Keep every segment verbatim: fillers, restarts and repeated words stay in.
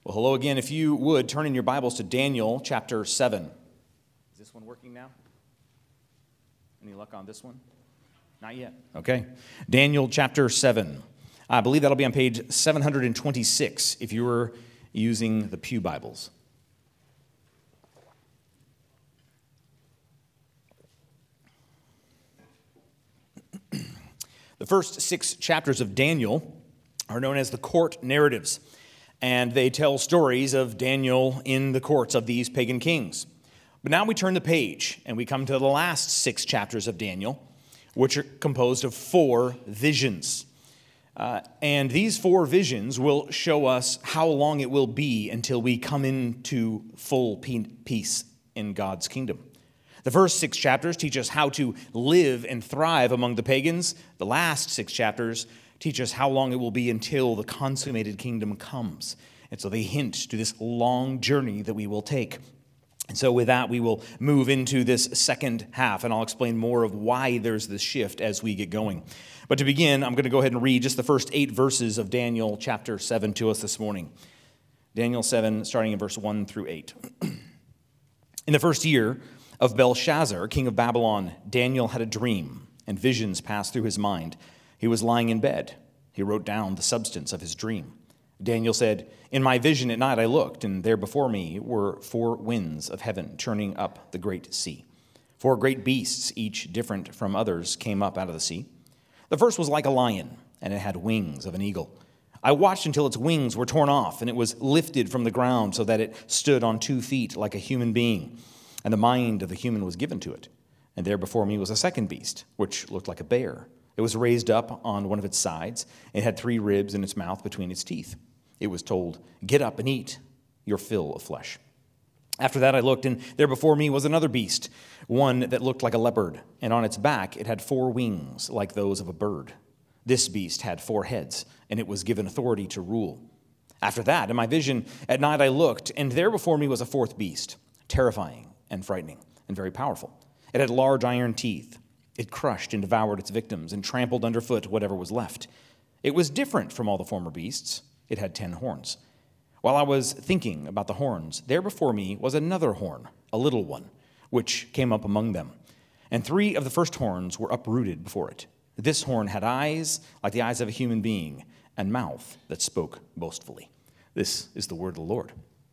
Well, hello again. If you would, turn in your Bibles to Daniel chapter seven. Is this one working now? Any luck on this one? Not yet. Okay. Daniel chapter seven. I believe that'll be on page seven hundred twenty-six if you were using the Pew Bibles. The first six chapters of Daniel are known as the court narratives, and they tell stories of Daniel in the courts of these pagan kings. But now we turn the page, and we come to the last six chapters of Daniel, which are composed of four visions. Uh, and these four visions will show us how long it will be until we come into full peace in God's kingdom. The first six chapters teach us how to live and thrive among the pagans. The last six chapters teach us how long it will be until the consummated kingdom comes. And so they hint to this long journey that we will take. And so with that, we will move into this second half, and I'll explain more of why there's this shift as we get going. But to begin, I'm going to go ahead and read just the first eight verses of Daniel chapter seven to us this morning. Daniel seven, starting in verse one through eight. In the first year of Belshazzar, king of Babylon, Daniel had a dream, and visions passed through his mind. He was lying in bed. He wrote down the substance of his dream. Daniel said, "In my vision at night I looked, and there before me were four winds of heaven churning up the great sea. Four great beasts, each different from others, came up out of the sea. The first was like a lion, and it had wings of an eagle. I watched until its wings were torn off, and it was lifted from the ground so that it stood on two feet like a human being, and the mind of the human was given to it. And there before me was a second beast, which looked like a bear. It was raised up on one of its sides. It had three ribs in its mouth between its teeth. It was told, 'Get up and eat your fill of flesh.' After that I looked, and there before me was another beast, one that looked like a leopard, and on its back it had four wings like those of a bird. This beast had four heads, and it was given authority to rule. After that, in my vision at night I looked, and there before me was a fourth beast, terrifying and frightening and very powerful. It had large iron teeth. It crushed and devoured its victims and trampled underfoot whatever was left. It was different from all the former beasts. It had ten horns. While I was thinking about the horns, there before me was another horn, a little one, which came up among them. And three of the first horns were uprooted before it. This horn had eyes like the eyes of a human being, and mouth that spoke boastfully." This is the word of the Lord.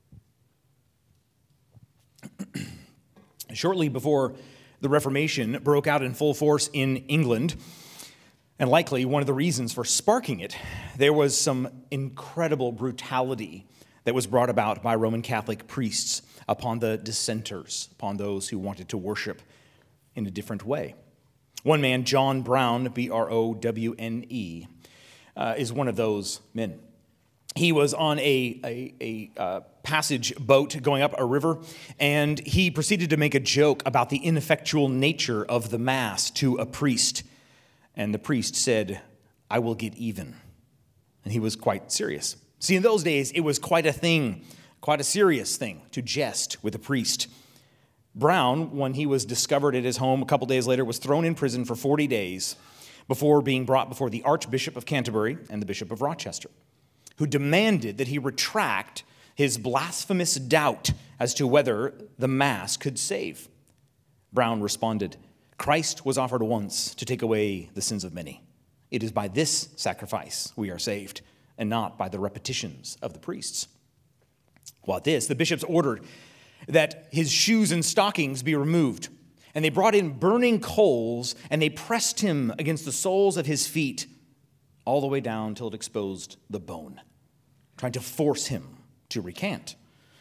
Shortly before the Reformation broke out in full force in England, and likely one of the reasons for sparking it, there was some incredible brutality that was brought about by Roman Catholic priests upon the dissenters, upon those who wanted to worship in a different way. One man, John Brown, B R O W N E, uh, is one of those men. He was on a, a, a uh, passage boat going up a river, and he proceeded to make a joke about the ineffectual nature of the Mass to a priest. And the priest said, "I will get even." And he was quite serious. See, in those days, it was quite a thing, quite a serious thing to jest with a priest. Brown, when he was discovered at his home a couple days later, was thrown in prison for forty days before being brought before the Archbishop of Canterbury and the Bishop of Rochester, who demanded that he retract his blasphemous doubt as to whether the Mass could save. Brown responded, "Christ was offered once to take away the sins of many. It is by this sacrifice we are saved, and not by the repetitions of the priests." Well, at this, the bishops ordered that his shoes and stockings be removed, and they brought in burning coals, and they pressed him against the soles of his feet all the way down till it exposed the bone, trying to force him to recant.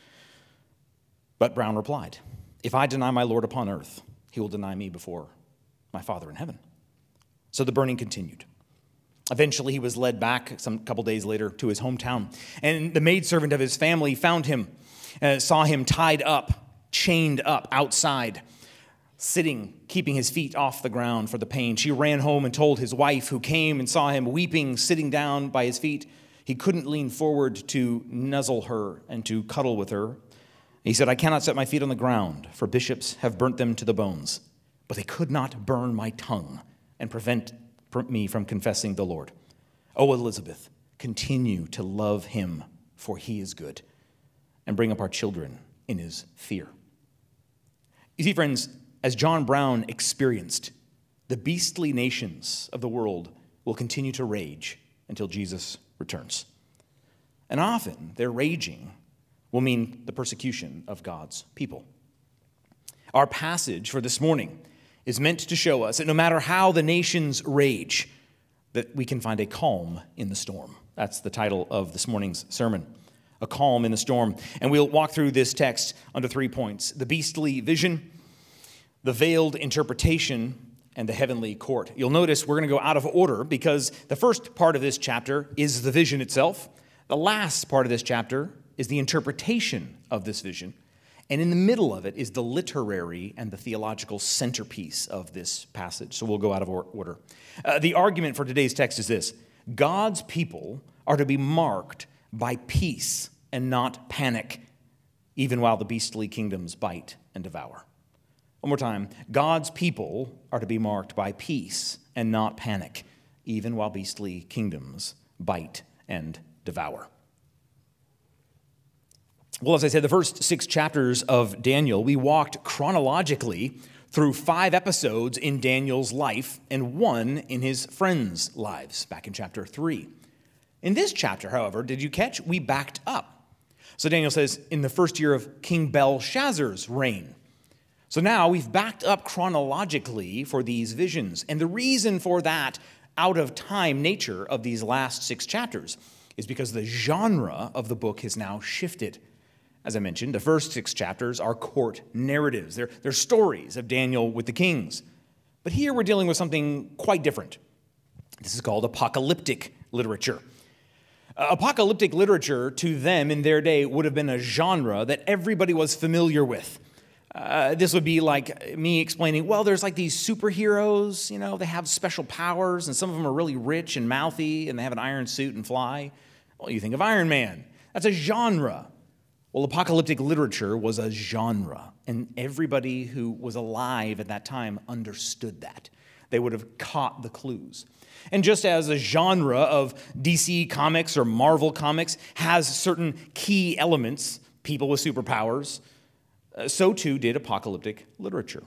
But Brown replied, "If I deny my Lord upon earth, he will deny me before my Father in heaven." So the burning continued. Eventually, he was led back some couple days later to his hometown, and the maidservant of his family found him, uh, saw him tied up, chained up outside, sitting, keeping his feet off the ground for the pain. She ran home and told his wife, who came and saw him weeping, sitting down by his feet. He couldn't lean forward to nuzzle her and to cuddle with her. He said, "I cannot set my feet on the ground, for bishops have burnt them to the bones, but they could not burn my tongue and prevent me from confessing the Lord. O Elizabeth, continue to love him, for he is good. and bring up our children in his fear. You see, friends, as John Brown experienced, the beastly nations of the world will continue to rage until Jesus returns. And often their raging will mean the persecution of God's people. Our passage for this morning is meant to show us that no matter how the nations rage, that we can find a calm in the storm. That's the title of this morning's sermon, A Calm in the Storm. And we'll walk through this text under three points: the beastly vision, the veiled interpretation, and the heavenly court. You'll notice we're going to go out of order because the first part of this chapter is the vision itself. The last part of this chapter is the interpretation of this vision. And in the middle of it is the literary and the theological centerpiece of this passage. So we'll go out of order. Uh, the argument for today's text is this: God's people are to be marked by peace and not panic, even while the beastly kingdoms bite and devour. One more time. God's people are to be marked by peace and not panic, even while beastly kingdoms bite and devour. Well, as I said, the first six chapters of Daniel, we walked chronologically through five episodes in Daniel's life and one in his friends' lives, back in chapter three. In this chapter, however, did you catch? We backed up. So Daniel says, in the first year of King Belshazzar's reign. So now we've backed up chronologically for these visions. And the reason for that out-of-time nature of these last six chapters is because the genre of the book has now shifted. As I mentioned, the first six chapters are court narratives. They're, they're stories of Daniel with the kings. But here we're dealing with something quite different. This is called apocalyptic literature. Uh, apocalyptic literature, to them in their day, would have been a genre that everybody was familiar with. Uh, this would be like me explaining, well, there's like these superheroes, you know, they have special powers, and some of them are really rich and mouthy, and they have an iron suit and fly. Well, you think of Iron Man. That's a genre. Well, apocalyptic literature was a genre, and everybody who was alive at that time understood that. They would have caught the clues. And just as a genre of D C Comics or Marvel Comics has certain key elements, people with superpowers, uh, so too did apocalyptic literature.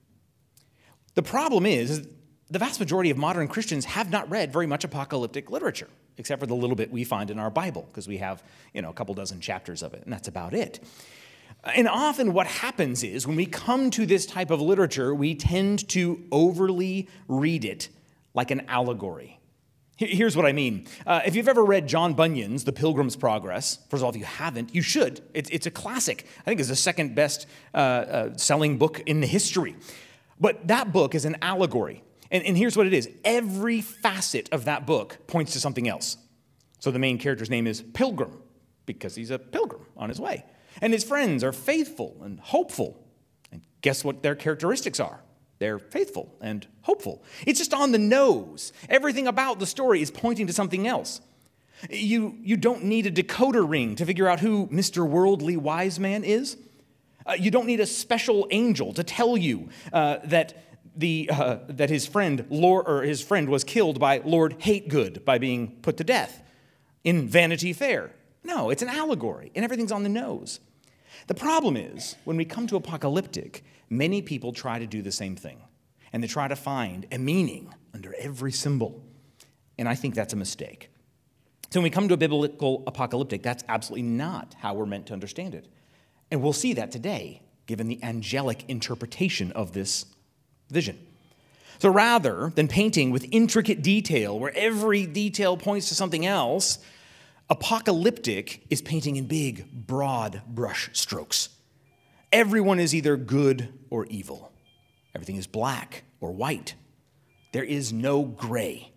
The problem is, the vast majority of modern Christians have not read very much apocalyptic literature, except for the little bit we find in our Bible, because we have, you know, a couple dozen chapters of it, and that's about it. And often what happens is, when we come to this type of literature, we tend to overly read it like an allegory. Here's what I mean. Uh, if you've ever read John Bunyan's The Pilgrim's Progress, first of all, if you haven't, you should. It's, it's a classic. I think it's the second best uh, uh, selling book in the history. But that book is an allegory. And, and here's what it is. Every facet of that book points to something else. So the main character's name is Pilgrim, because he's a pilgrim on his way. And his friends are faithful and hopeful. And guess what their characteristics are? They're faithful and hopeful. It's just on the nose. Everything about the story is pointing to something else. You, you don't need a decoder ring to figure out who Mister Worldly Wise Man is. Uh, you don't need a special angel to tell you uh, that the uh, that his friend Lord or his friend was killed by Lord Hategood by being put to death in Vanity Fair. No, it's an allegory, and everything's on the nose. The problem is, when we come to apocalyptic, many people try to do the same thing, and they try to find a meaning under every symbol, and I think that's a mistake. So when we come to a biblical apocalyptic, that's absolutely not how we're meant to understand it. And we'll see that today, given the angelic interpretation of this vision. So rather than painting with intricate detail, where every detail points to something else, apocalyptic is painting in big, broad brush strokes. Everyone is either good or evil. Everything is black or white. There is no gray.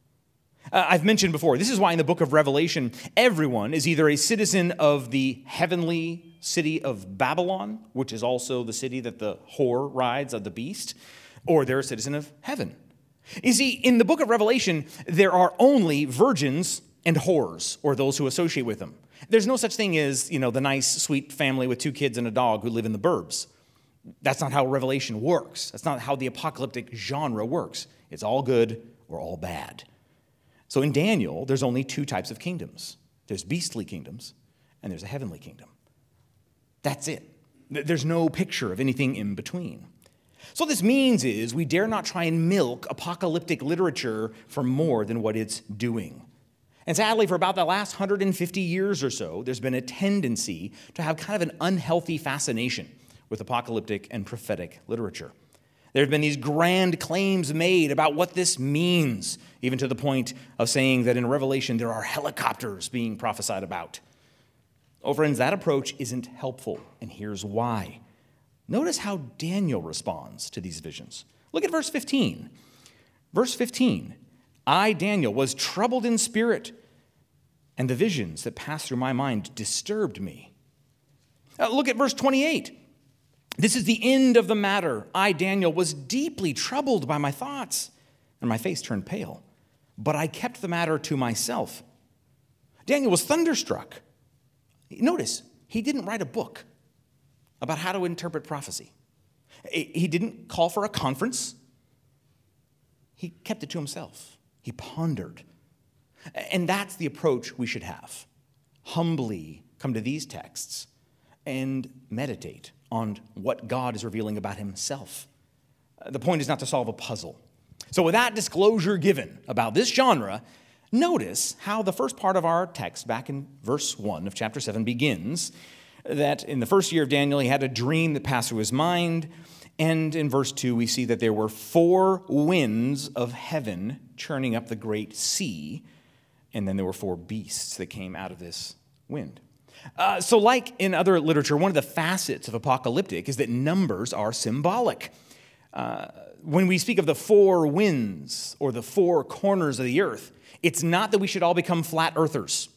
Uh, I've mentioned before, this is why in the book of Revelation, everyone is either a citizen of the heavenly city of Babylon, which is also the city that the whore rides of the beast, or they're a citizen of heaven. You see, in the book of Revelation, there are only virgins and whores, or those who associate with them. There's no such thing as, you know, the nice, sweet family with two kids and a dog who live in the burbs. That's not how Revelation works. That's not how the apocalyptic genre works. It's all good or all bad. So in Daniel, there's only two types of kingdoms. There's beastly kingdoms, and there's a heavenly kingdom. That's it. There's no picture of anything in between. So what this means is we dare not try and milk apocalyptic literature for more than what it's doing. And sadly, for about the last one hundred fifty years or so, there's been a tendency to have kind of an unhealthy fascination with apocalyptic and prophetic literature. There have been these grand claims made about what this means, even to the point of saying that in Revelation there are helicopters being prophesied about. Oh, friends, that approach isn't helpful, and here's why. Notice how Daniel responds to these visions. Look at verse fifteen. Verse fifteen, I, Daniel, was troubled in spirit, and the visions that passed through my mind disturbed me. Uh, look at verse twenty-eight. This is the end of the matter. I, Daniel, was deeply troubled by my thoughts, and my face turned pale. But I kept the matter to myself. Daniel was thunderstruck. Notice, he didn't write a book about how to interpret prophecy. He didn't call for a conference. He kept it to himself. He pondered. And that's the approach we should have. Humbly come to these texts and meditate on what God is revealing about himself. The point is not to solve a puzzle. So with that disclosure given about this genre, notice how the first part of our text, back in verse one of chapter seven, begins that in the first year of Daniel, he had a dream that passed through his mind. And in verse two, we see that there were four winds of heaven churning up the great sea. And then there were four beasts that came out of this wind. Uh, so like in other literature, one of the facets of apocalyptic is that numbers are symbolic. Uh, when we speak of the four winds or the four corners of the earth, it's not that we should all become flat earthers.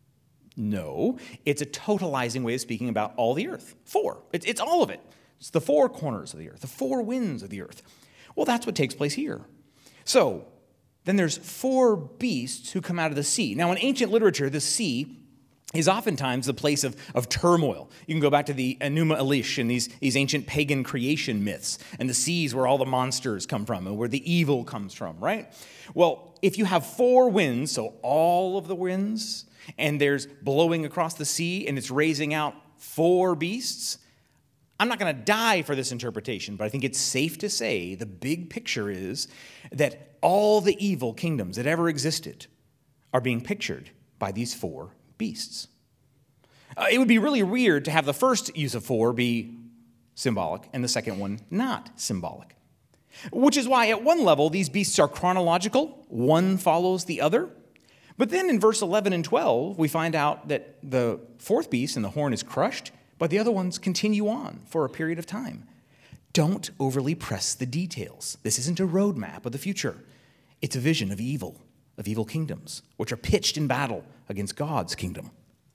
No, it's a totalizing way of speaking about all the earth. Four. It's, it's all of it. It's the four corners of the earth, the four winds of the earth. Well, that's what takes place here. So then there's four beasts who come out of the sea. Now, in ancient literature, the sea is oftentimes the place of, of turmoil. You can go back to the Enuma Elish and these, these ancient pagan creation myths, and the seas where all the monsters come from and where the evil comes from, right? Well, if you have four winds, so all of the winds, and there's blowing across the sea, and it's raising out four beasts, I'm not going to die for this interpretation, but I think it's safe to say the big picture is that all the evil kingdoms that ever existed are being pictured by these four beasts. Uh, it would be really weird to have the first use of four be symbolic and the second one not symbolic. Which is why at one level these beasts are chronological, one follows the other. But then in verse eleven and twelve we find out that the fourth beast and the horn is crushed, but the other ones continue on for a period of time. Don't overly press the details. This isn't a roadmap of the future. It's a vision of evil, of evil kingdoms, which are pitched in battle against God's kingdom.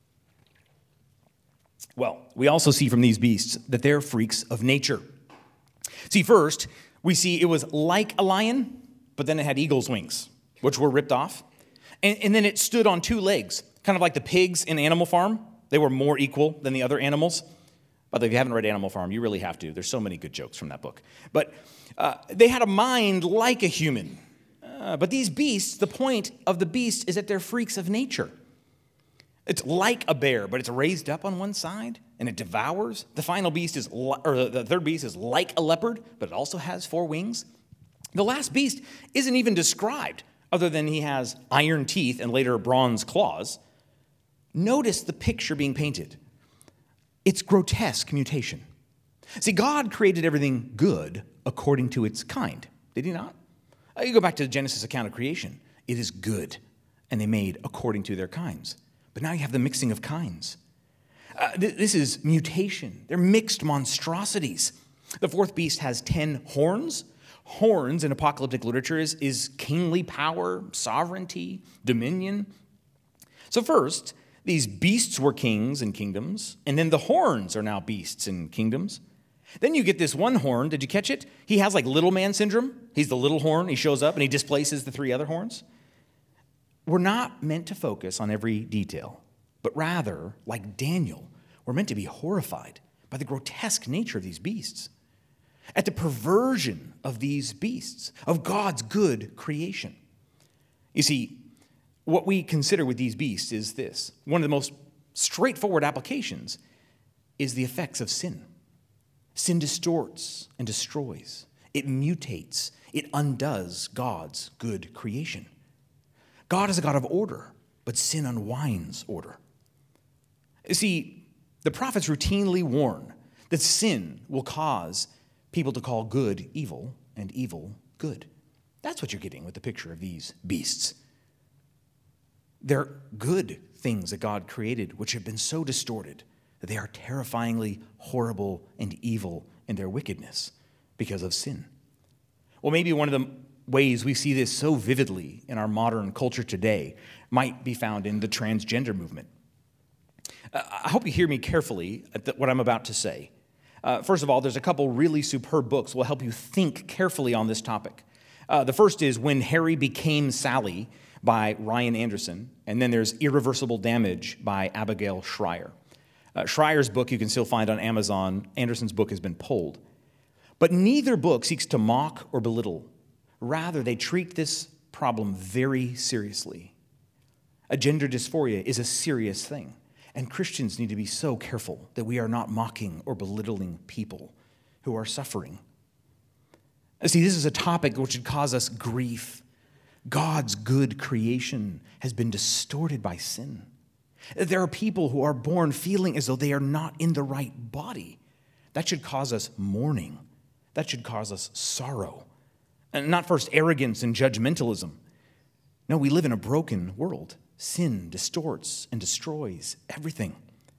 Well, we also see from these beasts that they're freaks of nature. See, first, we see it was like a lion, but then it had eagle's wings, which were ripped off. And, and then it stood on two legs, kind of like the pigs in Animal Farm. They were more equal than the other animals. By the way, if you haven't read Animal Farm, you really have to. There's so many good jokes from that book. But uh, they had a mind like a human. Uh, but these beasts, the point of the beast is that they're freaks of nature. It's like a bear, but it's raised up on one side and it devours. The final beast is, li- or the third beast is like a leopard, but it also has four wings. The last beast isn't even described other than he has iron teeth and later bronze claws. Notice the picture being painted. It's grotesque mutation. See, God created everything good according to its kind. Did he not? You go back to the Genesis account of creation. It is good, and they made according to their kinds. But now you have the mixing of kinds. Uh, th- this is mutation. They're mixed monstrosities. The fourth beast has ten horns. Horns in apocalyptic literature is, is kingly power, sovereignty, dominion. So first, these beasts were kings and kingdoms, and then the horns are now beasts and kingdoms. Then you get this one horn. Did you catch it? He has like little man syndrome. He's the little horn. He shows up and he displaces the three other horns. We're not meant to focus on every detail, but rather, like Daniel, we're meant to be horrified by the grotesque nature of these beasts, at the perversion of these beasts, of God's good creation. You see, what we consider with these beasts is this. One of the most straightforward applications is the effects of sin. Sin distorts and destroys. It mutates. It undoes God's good creation. God is a God of order, but sin unwinds order. You see, the prophets routinely warn that sin will cause people to call good evil and evil good. That's what you're getting with the picture of these beasts. They're good things that God created, which have been so distorted that they are terrifyingly horrible and evil in their wickedness because of sin. Well, maybe one of the ways we see this so vividly in our modern culture today might be found in the transgender movement. Uh, I hope you hear me carefully at the, what I'm about to say. Uh, first of all, there's a couple really superb books that will help you think carefully on this topic. Uh, the first is When Harry Became Sally by Ryan Anderson, and then there's Irreversible Damage by Abigail Shrier. Uh, Shrier's book you can still find on Amazon. Anderson's book has been pulled. But neither book seeks to mock or belittle. Rather, they treat this problem very seriously. A gender dysphoria is a serious thing, and Christians need to be so careful that we are not mocking or belittling people who are suffering. See, this is a topic which should cause us grief. God's good creation has been distorted by sin. There are people who are born feeling as though they are not in the right body. That should cause us mourning. That should cause us sorrow. And not first arrogance and judgmentalism. No, we live in a broken world. Sin distorts and destroys everything.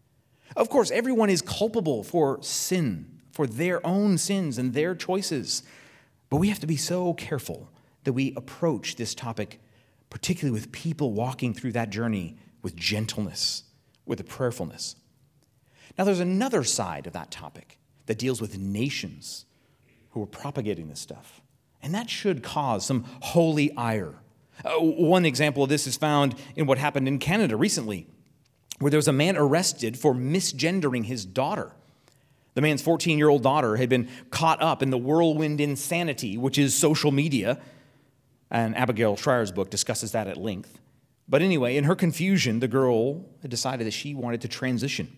Of course, everyone is culpable for sin, for their own sins and their choices. But we have to be so careful that we approach this topic, particularly with people walking through that journey with gentleness, with a prayerfulness. Now, there's another side of that topic that deals with nations who are propagating this stuff. And that should cause some holy ire. Uh, one example of this is found in what happened in Canada recently, where there was a man arrested for misgendering his daughter. The man's fourteen-year-old daughter had been caught up in the whirlwind insanity, which is social media, and Abigail Shrier's book discusses that at length. But anyway, in her confusion, the girl had decided that she wanted to transition.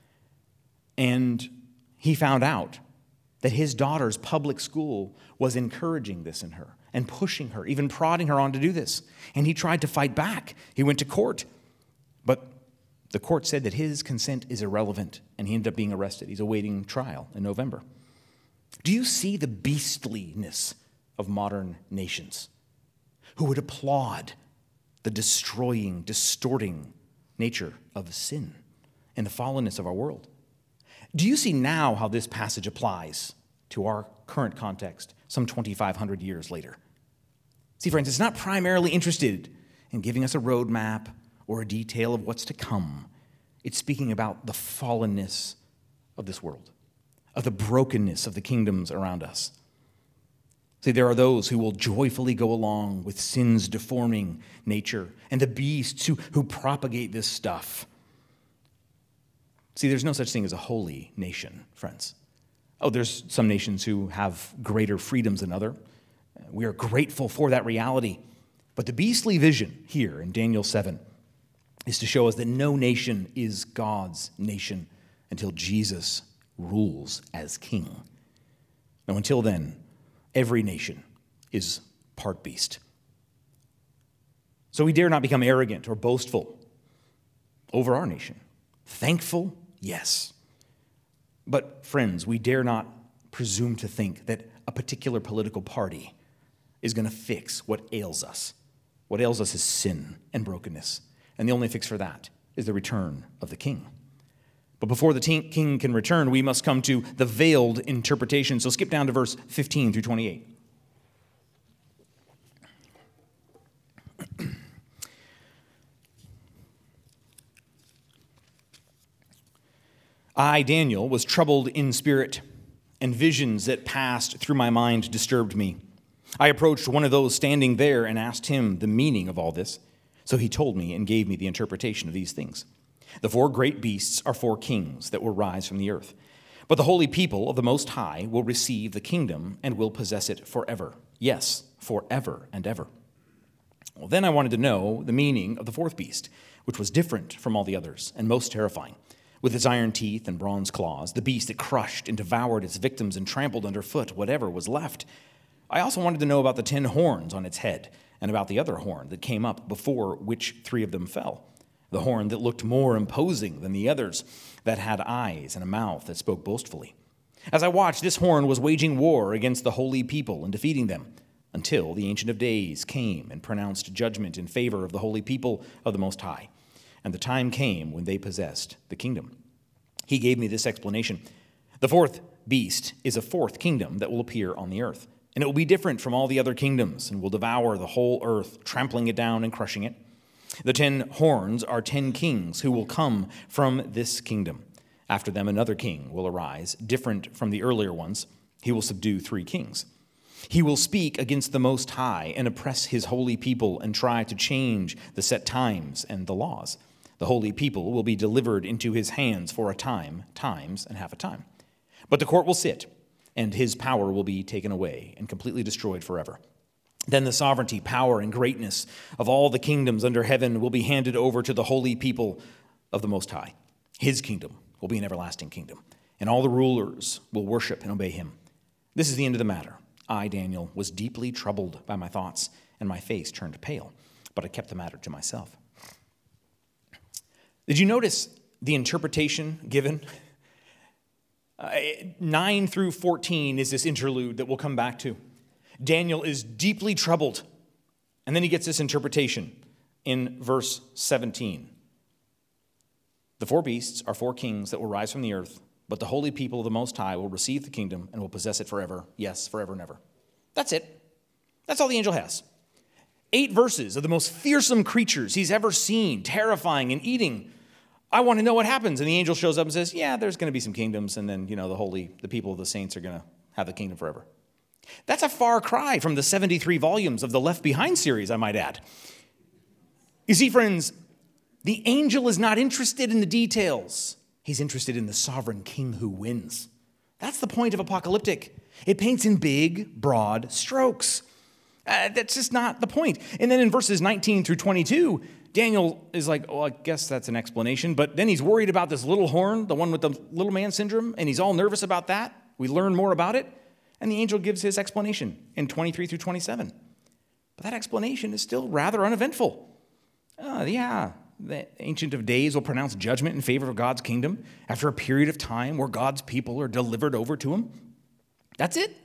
And he found out that his daughter's public school was encouraging this in her and pushing her, even prodding her on to do this. And he tried to fight back. He went to court. But the court said that his consent is irrelevant, and he ended up being arrested. He's awaiting trial in November. Do you see the beastliness of modern nations who would applaud the destroying, distorting nature of sin and the fallenness of our world? Do you see now how this passage applies to our current context some twenty-five hundred years later? See, friends, it's not primarily interested in giving us a roadmap or a detail of what's to come. It's speaking about the fallenness of this world, of the brokenness of the kingdoms around us. See, there are those who will joyfully go along with sin's deforming nature and the beasts who, who propagate this stuff. See, there's no such thing as a holy nation, friends. Oh, there's some nations who have greater freedoms than others. We are grateful for that reality. But the beastly vision here in Daniel seven is to show us that no nation is God's nation until Jesus rules as king. Now, until then, every nation is part beast. So we dare not become arrogant or boastful over our nation. Thankful, yes. But friends, we dare not presume to think that a particular political party is going to fix what ails us. What ails us is sin and brokenness. And the only fix for that is the return of the king. But before the king can return, we must come to the veiled interpretation. So skip down to verse fifteen through twenty-eight. I, Daniel, was troubled in spirit, and visions that passed through my mind disturbed me. I approached one of those standing there and asked him the meaning of all this. So he told me and gave me the interpretation of these things. The four great beasts are four kings that will rise from the earth. But the holy people of the Most High will receive the kingdom and will possess it forever. Yes, forever and ever. Well, then I wanted to know the meaning of the fourth beast, which was different from all the others and most terrifying. With its iron teeth and bronze claws, the beast that crushed and devoured its victims and trampled underfoot whatever was left. I also wanted to know about the ten horns on its head and about the other horn that came up before which three of them fell. The horn that looked more imposing than the others, that had eyes and a mouth that spoke boastfully. As I watched, this horn was waging war against the holy people and defeating them, until the Ancient of Days came and pronounced judgment in favor of the holy people of the Most High. And the time came when they possessed the kingdom. He gave me this explanation. The fourth beast is a fourth kingdom that will appear on the earth, and it will be different from all the other kingdoms and will devour the whole earth, trampling it down and crushing it. The ten horns are ten kings who will come from this kingdom. After them, another king will arise, different from the earlier ones. He will subdue three kings. He will speak against the Most High and oppress his holy people and try to change the set times and the laws. The holy people will be delivered into his hands for a time, times, and half a time. But the court will sit, and his power will be taken away and completely destroyed forever. Then the sovereignty, power, and greatness of all the kingdoms under heaven will be handed over to the holy people of the Most High. His kingdom will be an everlasting kingdom, and all the rulers will worship and obey him. This is the end of the matter. I, Daniel, was deeply troubled by my thoughts, and my face turned pale, but I kept the matter to myself. Did you notice the interpretation given? Uh, nine through fourteen is this interlude that we'll come back to. Daniel is deeply troubled, and then he gets this interpretation in verse seventeen. The four beasts are four kings that will rise from the earth, but the holy people of the Most High will receive the kingdom and will possess it forever. Yes, forever and ever. That's it. That's all the angel has. Eight verses of the most fearsome creatures he's ever seen, terrifying and eating. I want to know what happens. And the angel shows up and says, yeah, there's going to be some kingdoms, and then, you know, the holy, the people of the saints are going to have the kingdom forever. That's a far cry from the seventy-three volumes of the Left Behind series, I might add. You see, friends, the angel is not interested in the details. He's interested in the sovereign king who wins. That's the point of apocalyptic. It paints in big, broad strokes. Uh, that's just not the point. And then in verses nineteen through twenty-two, Daniel is like, oh, I guess that's an explanation. But then he's worried about this little horn, the one with the little man syndrome, and he's all nervous about that. We learn more about it. And the angel gives his explanation in twenty-three through twenty-seven. But that explanation is still rather uneventful. Uh, yeah, the Ancient of Days will pronounce judgment in favor of God's kingdom after a period of time where God's people are delivered over to him. That's it.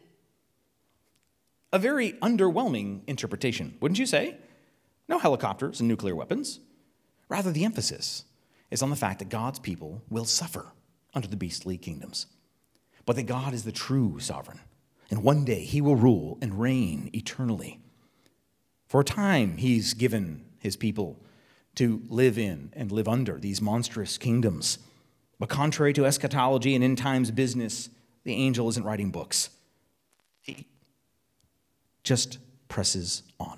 A very underwhelming interpretation, wouldn't you say? No helicopters and nuclear weapons. Rather, the emphasis is on the fact that God's people will suffer under the beastly kingdoms, but that God is the true sovereign, and one day he will rule and reign eternally. For a time, he's given his people to live in and live under these monstrous kingdoms. But contrary to eschatology and end times business, the angel isn't writing books. He just presses on.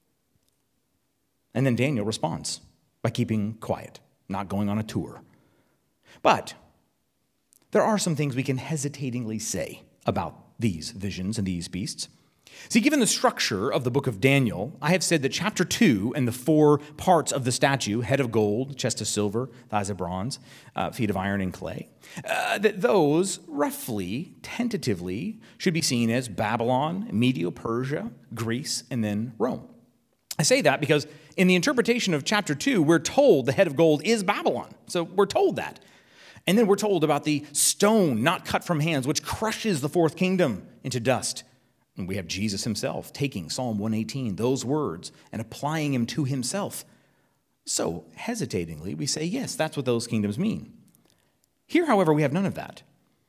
And then Daniel responds by keeping quiet, not going on a tour. But there are some things we can hesitatingly say about these visions and these beasts. See, given the structure of the book of Daniel, I have said that chapter two and the four parts of the statue, head of gold, chest of silver, thighs of bronze, uh, feet of iron and clay, uh, that those roughly, tentatively, should be seen as Babylon, Medo-Persia, Greece, and then Rome. I say that because in the interpretation of chapter two, we're told the head of gold is Babylon. So we're told that. And then we're told about the stone not cut from hands, which crushes the fourth kingdom into dust. And we have Jesus himself taking Psalm one eighteen, those words, and applying them to himself. So, hesitatingly, we say, yes, that's what those kingdoms mean. Here, however, we have none of that.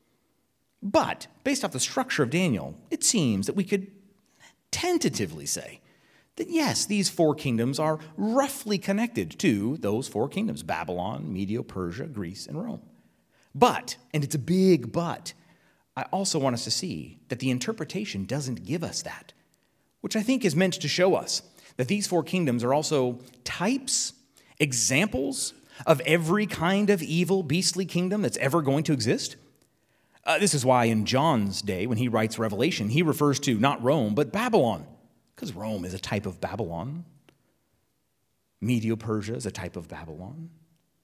But, based off the structure of Daniel, it seems that we could tentatively say that, yes, these four kingdoms are roughly connected to those four kingdoms, Babylon, Medo-Persia, Greece, and Rome. But, and it's a big but, I also want us to see that the interpretation doesn't give us that, which I think is meant to show us that these four kingdoms are also types, examples of every kind of evil, beastly kingdom that's ever going to exist. Uh, this is why in John's day, when he writes Revelation, he refers to not Rome, but Babylon, because Rome is a type of Babylon. Medo-Persia is a type of Babylon.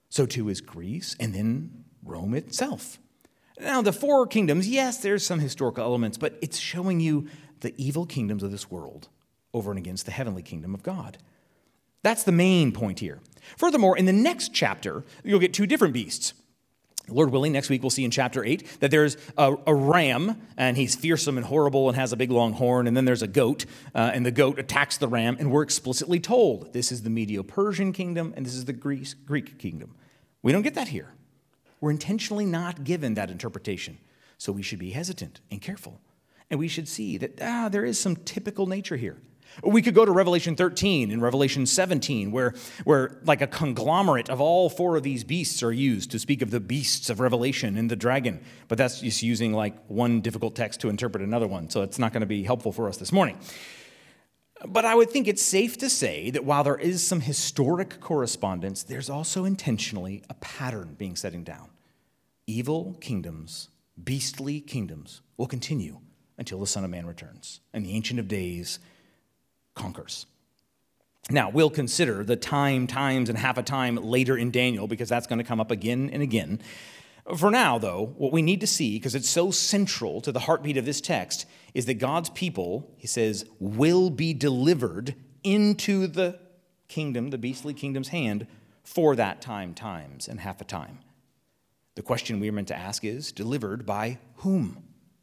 So too is Greece, and then Rome itself. Now, the four kingdoms, yes, there's some historical elements, but it's showing you the evil kingdoms of this world over and against the heavenly kingdom of God. That's the main point here. Furthermore, in the next chapter, you'll get two different beasts. Lord willing, next week we'll see in chapter eight that there's a, a ram, and he's fearsome and horrible and has a big long horn, and then there's a goat, uh, and the goat attacks the ram, and we're explicitly told this is the Medo-Persian kingdom, and this is the Greece, Greek kingdom. We don't get that here. We're intentionally not given that interpretation, so we should be hesitant and careful, and we should see that ah, there is some typical nature here. We could go to Revelation thirteen and Revelation seventeen, where, where like a conglomerate of all four of these beasts are used to speak of the beasts of Revelation and the dragon. But that's just using like one difficult text to interpret another one, so it's not going to be helpful for us this morning. But I would think it's safe to say that while there is some historic correspondence, there's also intentionally a pattern being setting down. Evil kingdoms, beastly kingdoms will continue until the Son of Man returns and the Ancient of Days conquers. Now, we'll consider the time, times, and half a time later in Daniel, because that's going to come up again and again. For now, though, what we need to see, because it's so central to the heartbeat of this text, is that God's people, he says, will be delivered into the kingdom, the beastly kingdom's hand, for that time, times, and half a time. The question we are meant to ask is, delivered by whom?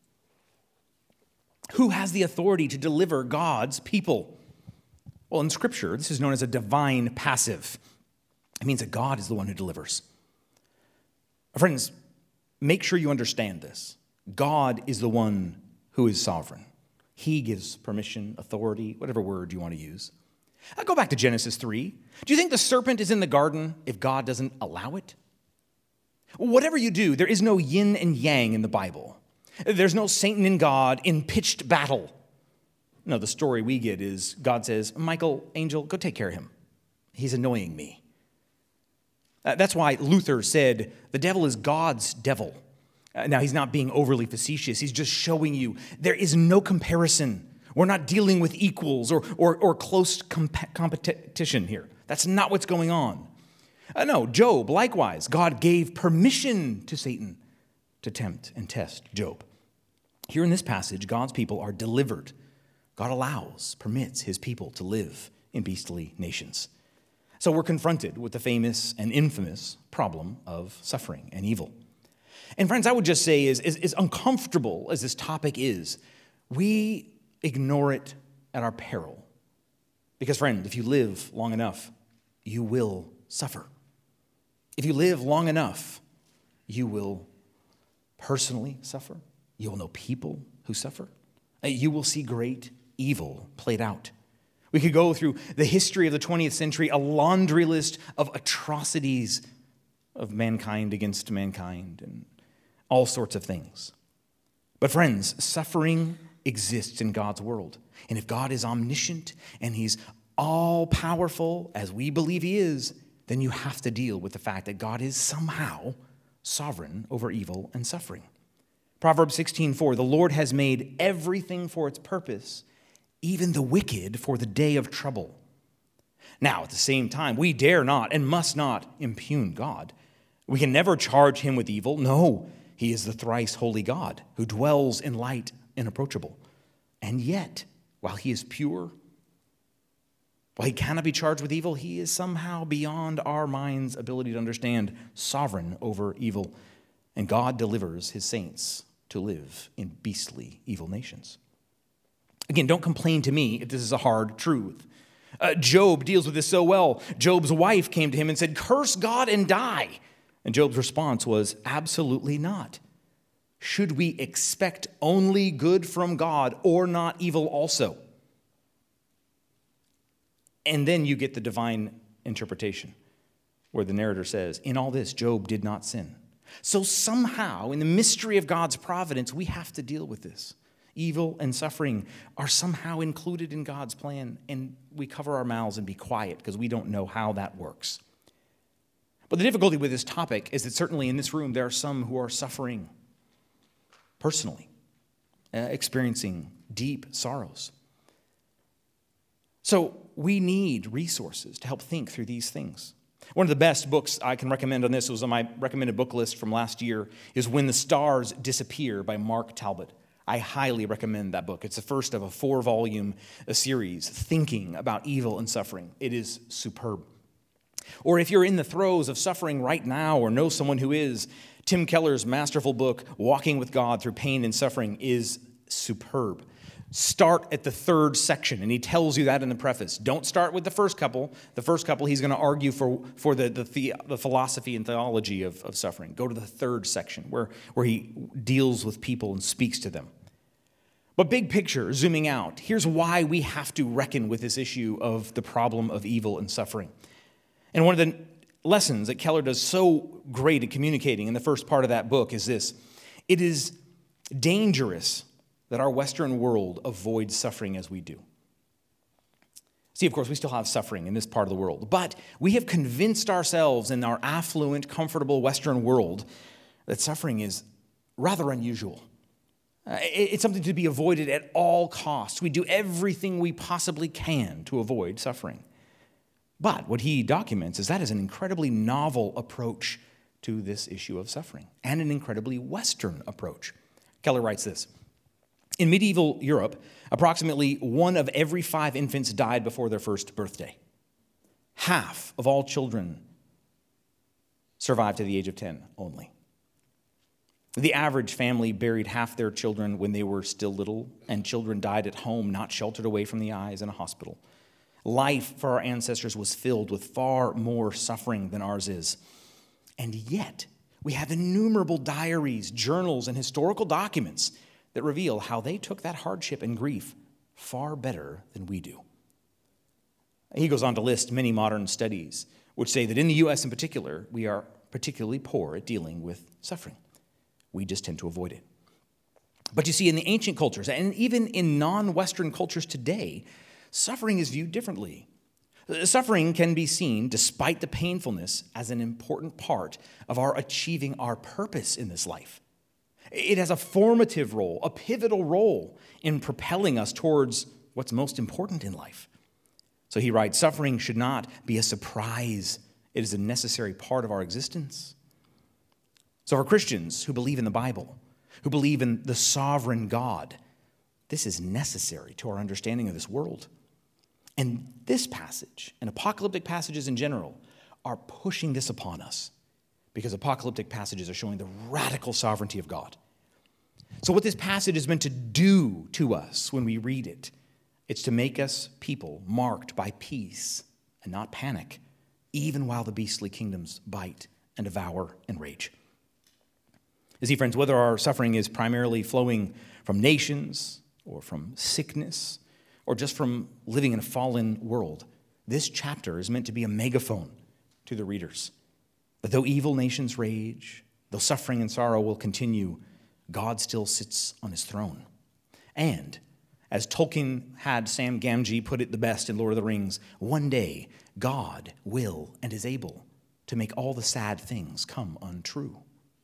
Who has the authority to deliver God's people? Well, in Scripture, this is known as a divine passive. It means that God is the one who delivers. Friends, make sure you understand this. God is the one who is sovereign. He gives permission, authority, whatever word you want to use. I'll go back to Genesis three. Do you think the serpent is in the garden if God doesn't allow it? Whatever you do, there is no yin and yang in the Bible. There's no Satan and God in pitched battle. No, the story we get is God says, Michael, angel, go take care of him. He's annoying me. Uh, that's why Luther said the devil is God's devil. Uh, now, he's not being overly facetious. He's just showing you there is no comparison. We're not dealing with equals or, or, or close comp- competition here. That's not what's going on. Uh, no, Job, likewise, God gave permission to Satan to tempt and test Job. Here in this passage, God's people are delivered. God allows, permits his people to live in beastly nations. So we're confronted with the famous and infamous problem of suffering and evil. And friends, I would just say, is, is, as uncomfortable as this topic is, we ignore it at our peril. Because friend, if you live long enough, you will suffer. If you live long enough, you will personally suffer. You will know people who suffer. You will see great evil played out. We could go through the history of the twentieth century, a laundry list of atrocities of mankind against mankind and all sorts of things. But friends, suffering exists in God's world. And if God is omniscient and he's all-powerful, as we believe he is, then you have to deal with the fact that God is somehow sovereign over evil and suffering. Proverbs sixteen four, the Lord has made everything for its purpose, even the wicked for the day of trouble. Now, at the same time, we dare not and must not impugn God. We can never charge him with evil. No, he is the thrice holy God who dwells in light inapproachable. And yet, while he is pure, while he cannot be charged with evil, he is somehow beyond our mind's ability to understand, sovereign over evil. And God delivers his saints to live in beastly evil nations. Again, don't complain to me if this is a hard truth. Uh, Job deals with this so well. Job's wife came to him and said, curse God and die. And Job's response was, absolutely not. Should we expect only good from God or not evil also? And then you get the divine interpretation where the narrator says, in all this, Job did not sin. So somehow, in the mystery of God's providence, we have to deal with this. Evil and suffering are somehow included in God's plan, and we cover our mouths and be quiet because we don't know how that works. But the difficulty with this topic is that certainly in this room there are some who are suffering personally, uh, experiencing deep sorrows. So we need resources to help think through these things. One of the best books I can recommend on this, was on my recommended book list from last year, is When the Stars Disappear by Mark Talbot. I highly recommend that book. It's the first of a four-volume series, thinking about evil and suffering. It is superb. Or if you're in the throes of suffering right now or know someone who is, Tim Keller's masterful book, Walking with God Through Pain and Suffering, is superb. Start at the third section, and he tells you that in the preface. Don't start with the first couple. The first couple, he's going to argue for, for the, the, the, the philosophy and theology of, of suffering. Go to the third section, where, where he deals with people and speaks to them. But big picture, zooming out, here's why we have to reckon with this issue of the problem of evil and suffering. And one of the lessons that Keller does so great at communicating in the first part of that book is this: it is dangerous that our Western world avoids suffering as we do. See, of course, we still have suffering in this part of the world, but we have convinced ourselves in our affluent, comfortable Western world that suffering is rather unusual. Uh, it's something to be avoided at all costs. We do everything we possibly can to avoid suffering. But what he documents is that is an incredibly novel approach to this issue of suffering, and an incredibly Western approach. Keller writes this: in medieval Europe, approximately one of every five infants died before their first birthday. Half of all children survived to the age of ten only. The average family buried half their children when they were still little, and children died at home, not sheltered away from the eyes in a hospital. Life for our ancestors was filled with far more suffering than ours is. And yet, we have innumerable diaries, journals, and historical documents that reveal how they took that hardship and grief far better than we do. He goes on to list many modern studies which say that in the U S in particular, we are particularly poor at dealing with suffering. We just tend to avoid it. But you see, in the ancient cultures, and even in non-Western cultures today, suffering is viewed differently. Suffering can be seen, despite the painfulness, as an important part of our achieving our purpose in this life. It has a formative role, a pivotal role in propelling us towards what's most important in life. So he writes, suffering should not be a surprise. It is a necessary part of our existence. So for Christians who believe in the Bible, who believe in the sovereign God, this is necessary to our understanding of this world. And this passage, and apocalyptic passages in general, are pushing this upon us, because apocalyptic passages are showing the radical sovereignty of God. So what this passage is meant to do to us when we read it, it's to make us people marked by peace and not panic, even while the beastly kingdoms bite and devour and rage. You see, friends, whether our suffering is primarily flowing from nations or from sickness or just from living in a fallen world, this chapter is meant to be a megaphone to the readers. That though evil nations rage, though suffering and sorrow will continue, God still sits on his throne. And as Tolkien had Sam Gamgee put it the best in Lord of the Rings, one day God will and is able to make all the sad things come untrue.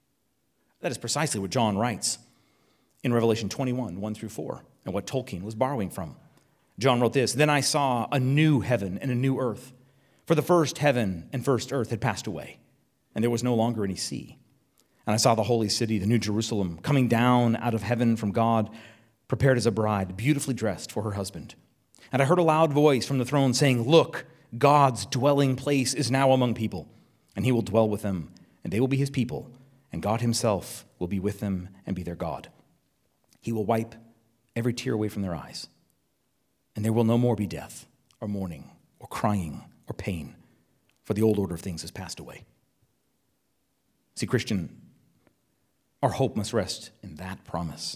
That is precisely what John writes in Revelation twenty-one, one through four, and what Tolkien was borrowing from. John wrote this: "Then I saw a new heaven and a new earth, for the first heaven and first earth had passed away, and there was no longer any sea. And I saw the holy city, the new Jerusalem, coming down out of heaven from God, prepared as a bride, beautifully dressed for her husband. And I heard a loud voice from the throne saying, 'Look, God's dwelling place is now among people, and he will dwell with them, and they will be his people, and God himself will be with them and be their God. He will wipe every tear away from their eyes, and there will no more be death or mourning or crying or pain, for the old order of things has passed away.'" See, Christian, our hope must rest in that promise,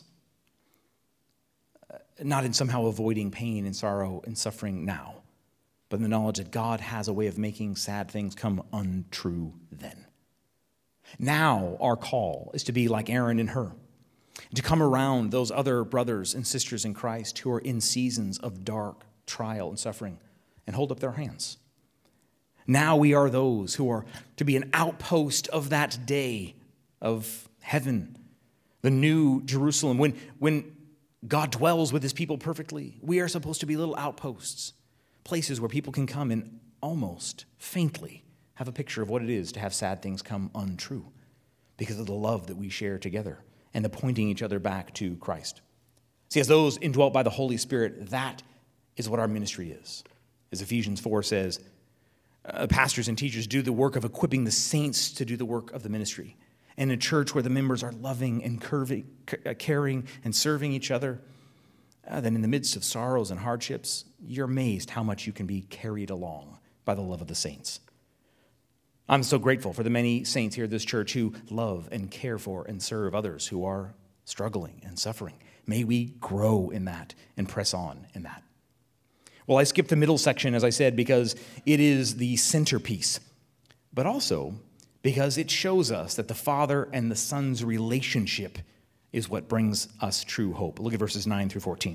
not in somehow avoiding pain and sorrow and suffering now, but in the knowledge that God has a way of making sad things come untrue then. Now our call is to be like Aaron and Hur, to come around those other brothers and sisters in Christ who are in seasons of dark trial and suffering and hold up their hands. Now we are those who are to be an outpost of that day of heaven, the new Jerusalem. When, when God dwells with his people perfectly, we are supposed to be little outposts, places where people can come and almost faintly have have a picture of what it is to have sad things come untrue because of the love that we share together and the pointing each other back to Christ. See, as those indwelt by the Holy Spirit, that is what our ministry is. As Ephesians four says, uh, pastors and teachers do the work of equipping the saints to do the work of the ministry. And a church where the members are loving and curving, caring and serving each other, uh, then in the midst of sorrows and hardships, you're amazed how much you can be carried along by the love of the saints. I'm so grateful for the many saints here at this church who love and care for and serve others who are struggling and suffering. May we grow in that and press on in that. Well, I skipped the middle section, as I said, because it is the centerpiece, but also because it shows us that the Father and the Son's relationship is what brings us true hope. Look at verses nine through fourteen.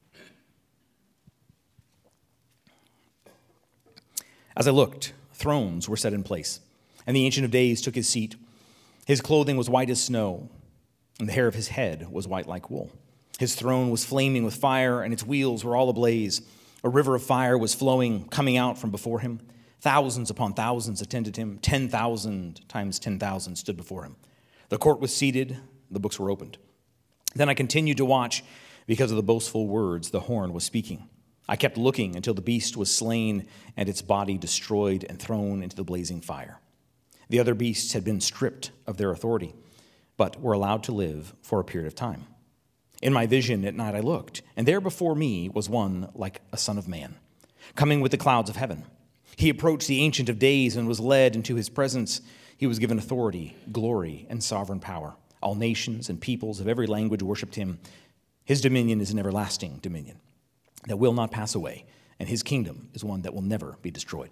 As I looked, thrones were set in place, and the Ancient of Days took his seat. His clothing was white as snow, and the hair of his head was white like wool. His throne was flaming with fire, and its wheels were all ablaze. A river of fire was flowing, coming out from before him. Thousands upon thousands attended him. Ten thousand times ten thousand stood before him. The court was seated. The books were opened. Then I continued to watch because of the boastful words the horn was speaking. I kept looking until the beast was slain and its body destroyed and thrown into the blazing fire. The other beasts had been stripped of their authority, but were allowed to live for a period of time. In my vision at night I looked, and there before me was one like a son of man, coming with the clouds of heaven. He approached the Ancient of Days and was led into his presence. He was given authority, glory, and sovereign power. All nations and peoples of every language worshipped him. His dominion is an everlasting dominion that will not pass away, and his kingdom is one that will never be destroyed.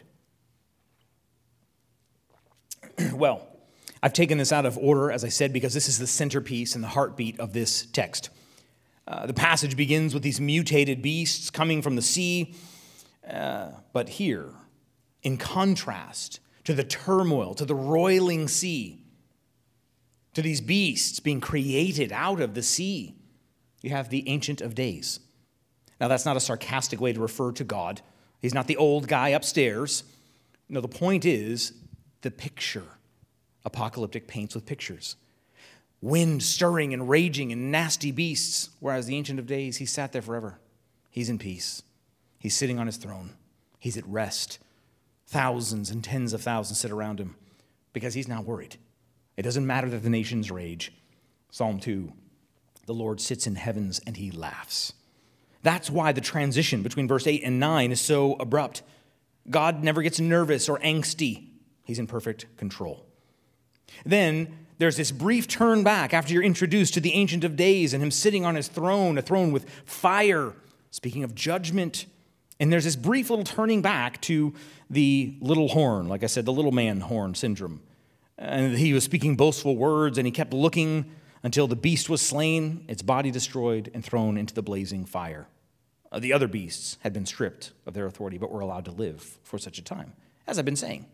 Well, I've taken this out of order, as I said, because this is the centerpiece and the heartbeat of this text. Uh, the passage begins with these mutated beasts coming from the sea, uh, but here, in contrast to the turmoil, to the roiling sea, to these beasts being created out of the sea, you have the Ancient of Days. Now, that's not a sarcastic way to refer to God. He's not the old guy upstairs. No, the point is the picture. Apocalyptic paints with pictures. Wind stirring and raging and nasty beasts, whereas the Ancient of Days, he sat there forever. He's in peace. He's sitting on his throne. He's at rest. Thousands and tens of thousands sit around him because he's not worried. It doesn't matter that the nations rage. Psalm two, the Lord sits in heavens and he laughs. That's why the transition between verse eight and nine is so abrupt. God never gets nervous or angsty. He's in perfect control. Then there's this brief turn back after you're introduced to the Ancient of Days and him sitting on his throne, a throne with fire, speaking of judgment. And there's this brief little turning back to the little horn, like I said, the little man horn syndrome. And he was speaking boastful words, and he kept looking until the beast was slain, its body destroyed, and thrown into the blazing fire. Uh, the other beasts had been stripped of their authority, but were allowed to live for such a time. As I've been saying,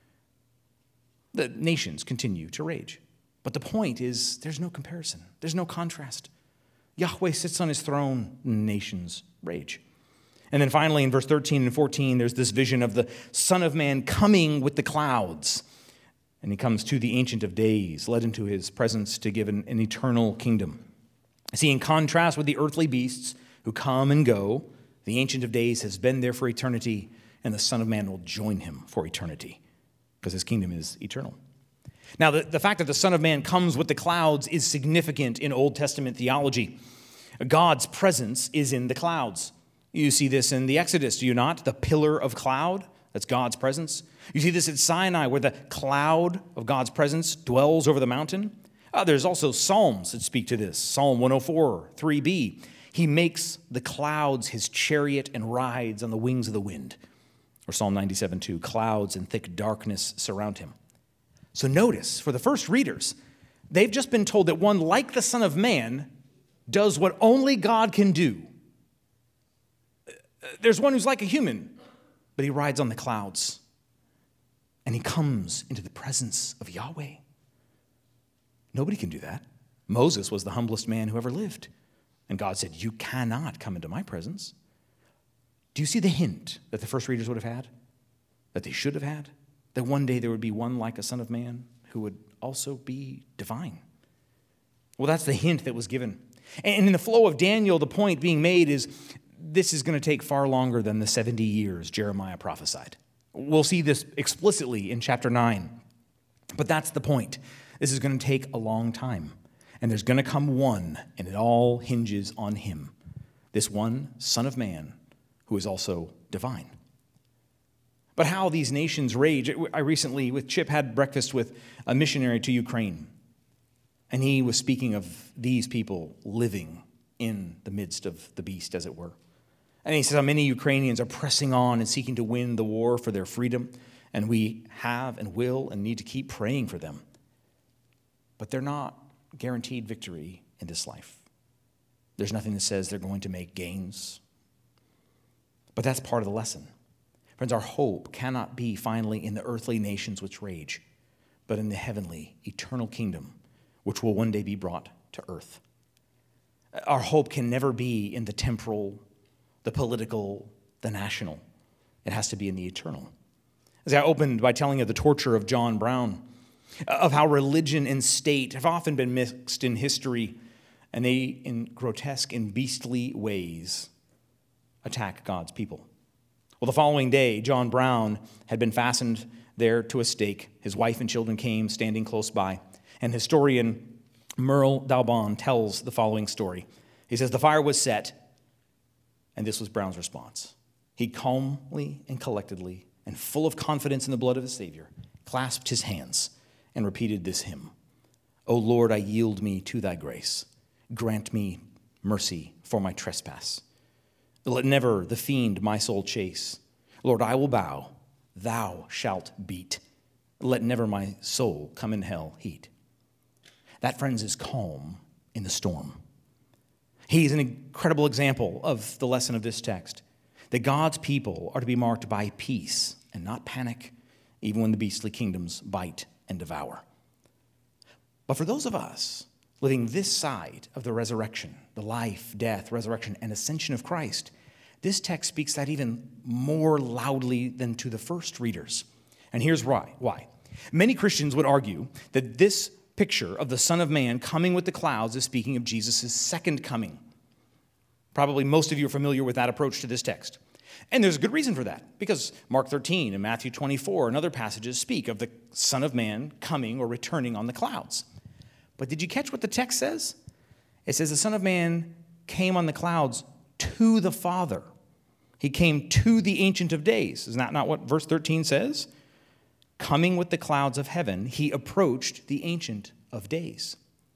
the nations continue to rage. But the point is, there's no comparison. There's no contrast. Yahweh sits on his throne, and nations rage. And then finally, in verse thirteen and fourteen, there's this vision of the Son of Man coming with the clouds. And he comes to the Ancient of Days, led into his presence to give an, an eternal kingdom. See, in contrast with the earthly beasts who come and go, the Ancient of Days has been there for eternity, and the Son of Man will join him for eternity, because his kingdom is eternal. Now, the, the fact that the Son of Man comes with the clouds is significant in Old Testament theology. God's presence is in the clouds. You see this in the Exodus, do you not? The pillar of cloud, that's God's presence. You see this at Sinai, where the cloud of God's presence dwells over the mountain. Uh, there's also Psalms that speak to this. Psalm one oh four, three b. He makes the clouds his chariot and rides on the wings of the wind. Or Psalm ninety-seven two, clouds and thick darkness surround him. So notice, for the first readers, they've just been told that one like the Son of Man does what only God can do. There's one who's like a human, but he rides on the clouds. And he comes into the presence of Yahweh. Nobody can do that. Moses was the humblest man who ever lived. And God said, you cannot come into my presence. Do you see the hint that the first readers would have had? That they should have had? that one day there would be one like a Son of Man who would also be divine. Well, that's the hint that was given. And in the flow of Daniel, the point being made is this is going to take far longer than the seventy years Jeremiah prophesied. We'll see this explicitly in chapter nine. But that's the point. This is going to take a long time. And there's going to come one, and it all hinges on him. This one Son of Man who is also divine. But how these nations rage. I recently, with Chip, had breakfast with a missionary to Ukraine. And he was speaking of these people living in the midst of the beast, as it were. And he says how many Ukrainians are pressing on and seeking to win the war for their freedom. And we have and will and need to keep praying for them. But they're not guaranteed victory in this life. There's nothing that says they're going to make gains. But that's part of the lesson. Friends, our hope cannot be finally in the earthly nations which rage, but in the heavenly, eternal kingdom, which will one day be brought to earth. Our hope can never be in the temporal, the political, the national. It has to be in the eternal. As I opened by telling you the torture of John Brown, of how religion and state have often been mixed in history, and they, in grotesque and beastly ways, attack God's people. Well, the following day, John Brown had been fastened there to a stake. His wife and children came, standing close by. And historian Merle Daubon tells the following story. He says, the fire was set, and this was Brown's response. He calmly and collectedly, and full of confidence in the blood of his Savior, clasped his hands and repeated this hymn. O Lord, I yield me to thy grace. Grant me mercy for my trespass. Let never the fiend my soul chase. Lord, I will bow. Thou shalt beat. Let never my soul come in hell heat. That, friends, is calm in the storm. He's an incredible example of the lesson of this text, that God's people are to be marked by peace and not panic, even when the beastly kingdoms bite and devour. But for those of us living this side of the resurrection, the life, death, resurrection, and ascension of Christ, this text speaks that even more loudly than to the first readers. And here's why. Why? Many Christians would argue that this picture of the Son of Man coming with the clouds is speaking of Jesus' second coming. Probably most of you are familiar with that approach to this text. And there's a good reason for that, because Mark thirteen and Matthew twenty-four and other passages speak of the Son of Man coming or returning on the clouds. But did you catch what the text says? It says the Son of Man came on the clouds to the Father. He came to the Ancient of Days. Isn't that not what verse thirteen says? Coming with the clouds of heaven, he approached the Ancient of Days.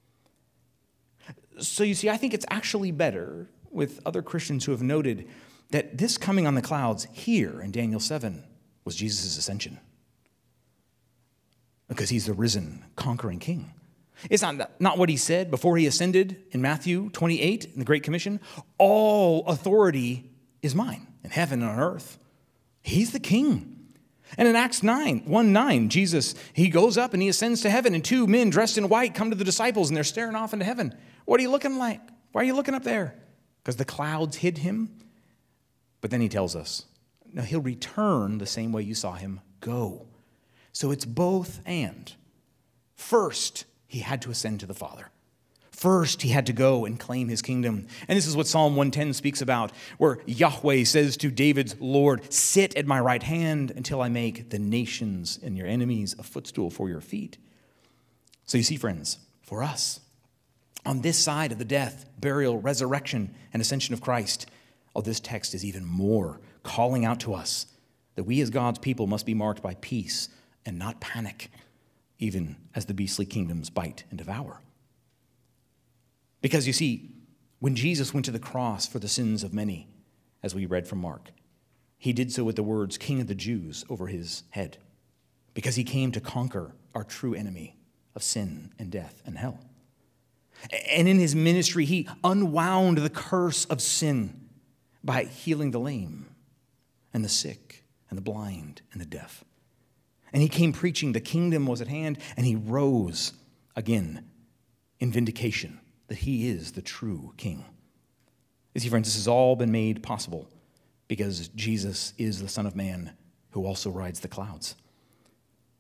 So you see, I think it's actually better with other Christians who have noted that this coming on the clouds here in Daniel seven was Jesus' ascension. Because he's the risen, conquering king. It's not, not what he said before he ascended in Matthew twenty-eight in the Great Commission. All authority is mine in heaven and on earth. He's the king. And in Acts nine, one nine, Jesus, he goes up and he ascends to heaven, and two men dressed in white come to the disciples, and they're staring off into heaven. What are you looking like? Why are you looking up there? Because the clouds hid him. But then he tells us, now he'll return the same way you saw him go. So it's both and. First, he had to ascend to the Father. First, he had to go and claim his kingdom. And this is what Psalm one ten speaks about, where Yahweh says to David's Lord, sit at my right hand until I make the nations and your enemies a footstool for your feet. So you see, friends, for us, on this side of the death, burial, resurrection, and ascension of Christ, oh, this text is even more calling out to us that we as God's people must be marked by peace and not panic, even as the beastly kingdoms bite and devour. Because you see, when Jesus went to the cross for the sins of many, as we read from Mark, he did so with the words, King of the Jews, over his head, because he came to conquer our true enemy of sin and death and hell. And in his ministry, he unwound the curse of sin by healing the lame and the sick and the blind and the deaf. And he came preaching the kingdom was at hand, and he rose again in vindication that he is the true king. You see, friends, this has all been made possible because Jesus is the Son of Man who also rides the clouds.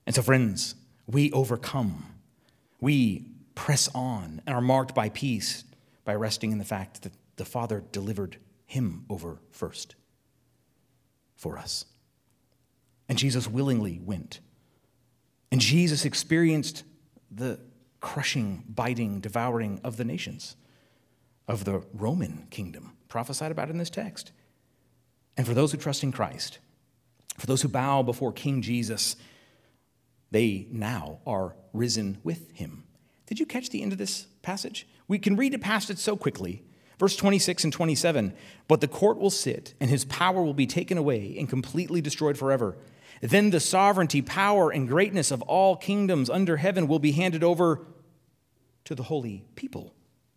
And so, friends, we overcome. We press on and are marked by peace by resting in the fact that the Father delivered him over first for us. And Jesus willingly went. And Jesus experienced the crushing, biting, devouring of the nations, of the Roman kingdom, prophesied about in this text. And for those who trust in Christ, for those who bow before King Jesus, they now are risen with him. Did you catch the end of this passage? We can read it past it so quickly. Verse twenty-six and twenty-seven, but the court will sit, and his power will be taken away and completely destroyed forever. Then the sovereignty, power, and greatness of all kingdoms under heaven will be handed over to the holy people.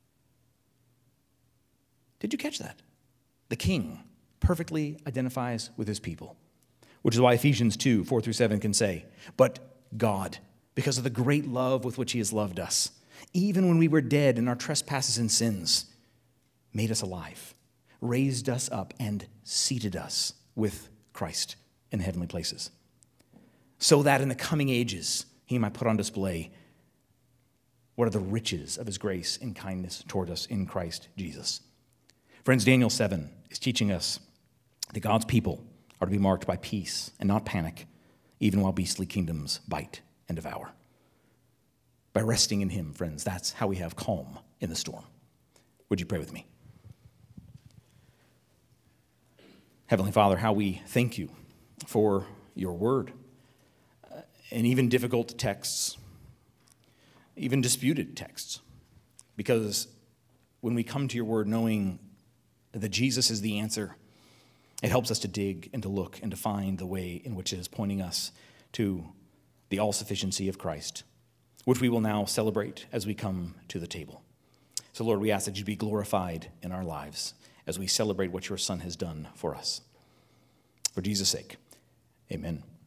Did you catch that? The king perfectly identifies with his people, which is why Ephesians two, four through seven can say, but God, because of the great love with which he has loved us, even when we were dead in our trespasses and sins, made us alive, raised us up, and seated us with Christ in the heavenly places, so that in the coming ages he might put on display what are the riches of his grace and kindness toward us in Christ Jesus. Friends, Daniel seven is teaching us that God's people are to be marked by peace and not panic, even while beastly kingdoms bite and devour. By resting in him, friends, that's how we have calm in the storm. Would you pray with me? Heavenly Father, how we thank you for your word, uh, and even difficult texts, even disputed texts, because when we come to your word knowing that Jesus is the answer, it helps us to dig and to look and to find the way in which it is pointing us to the all-sufficiency of Christ, which we will now celebrate as we come to the table. So, Lord, we ask that you be glorified in our lives as we celebrate what your Son has done for us. For Jesus' sake, amen.